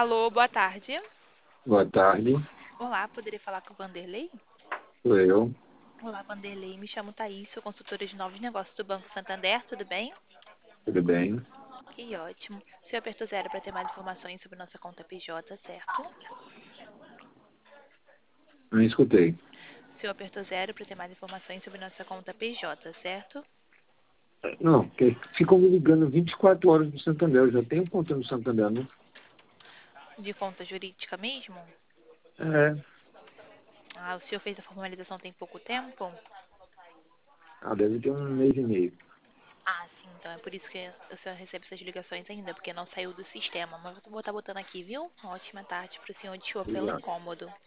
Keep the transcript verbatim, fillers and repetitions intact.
Alô, boa tarde. Boa tarde, Olá, poderia falar com o Vanderlei? sou eu. Olá, Vanderlei. Me chamo Thaís, sou consultora de novos negócios do Banco Santander, tudo bem? Tudo bem? Que ótimo. O senhor apertou zero para ter mais informações sobre nossa conta P J, certo? Não escutei. O senhor apertou zero para ter mais informações sobre nossa conta P J, certo? Não, porque ficam me ligando vinte e quatro horas no Santander. Eu já tenho conta no Santander, não? De conta jurídica mesmo? É, Ah, o senhor fez a formalização tem pouco tempo? ah, deve ter um mês e meio. Ah, sim, então é por isso que o senhor recebe essas ligações ainda, porque não saiu do sistema. Mas eu vou estar botando aqui, viu? Uma ótima tarde para o senhor. Desculpa pelo Obrigado. incômodo.